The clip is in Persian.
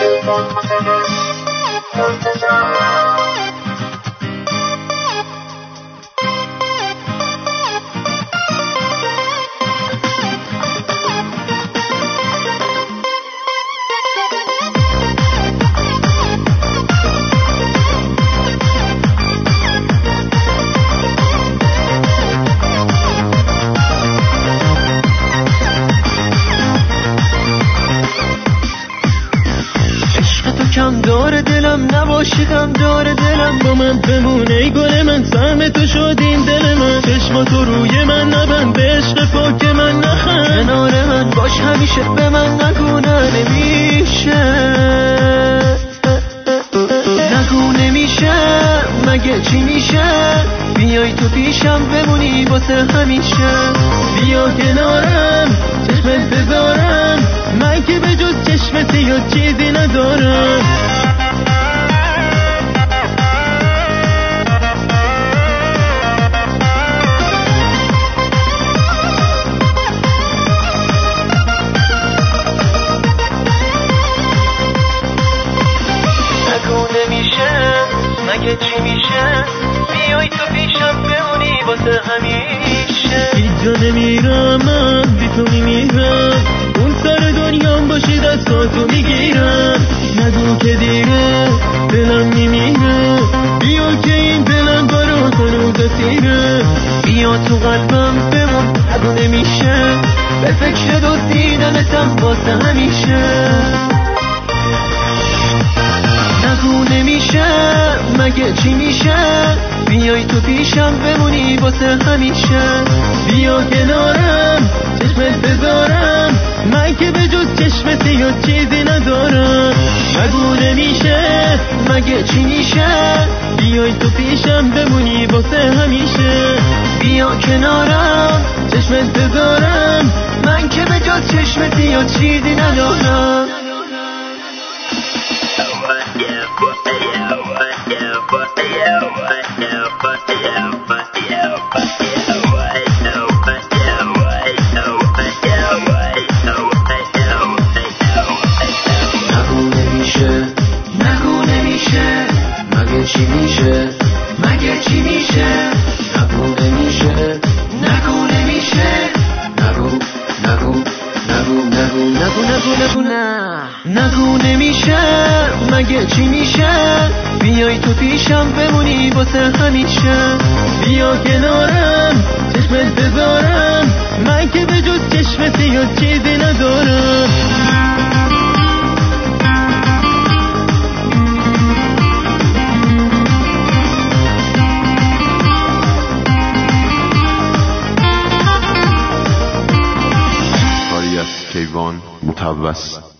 کم داره دلم نباشی غم داره دلم با من بمونه ای گل من سهم تو شد این دل من چشم تو روی من نبند به عشق پاک من نخند کنار من باش همیشه به من نگو نمیشه نگو نمیشه مگه چی میشه بیای تو پیشم بمونی واسه همیشه بیا کنارم چشمت بذارم من که به جز چشمت یا چیزی ندارم نگو نمیشه مگه چی میشه بیای تو پیشم بمونی واسه همیشه هیچ جا نمیرم من بی تو میمیرم اون سر دنیام باشی دستاتو میگیرم نگو که دیره دلم میمیره بیا که این دلم برات هنوز اسیره بیا تو قلبم بمون نگو نمیشه به فکر دزدیدنتم واسه همیشه نگو نمیشه مگه چی میشه بیای تو پیشم بمونی واسه همیشه بیا کنارم چشمت بذارم من که به جز چشمت یا چیزی ندارم نگو نمیشه مگه چی میشه بیای تو پیشم بمونی واسه همیشه بیا کنارم چشمت بذارم من که به جز چشمت یا چیزی ندارم چی میشه مگه چی میشه نگو نمیشه نگو نمیشه نگو نگو نگو نگو نگو نگو نگو نگو نمیشه مگه چی میشه بیای تو پیشم بمونی واسه همیشه بیا کنارم چشمت بذارم من که به جز چشمت یا چیزی ندارم کیوان متوس